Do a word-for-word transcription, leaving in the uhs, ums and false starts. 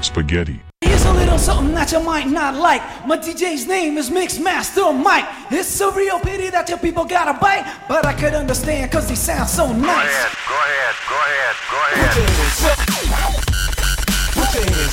spaghetti. Here's a little something that you might not like. My D J's name is Mixmaster Mike. It's a real pity that your people gotta bite, but I could understand cause they sound so nice. Go ahead, go ahead, go ahead, go ahead. Put your hands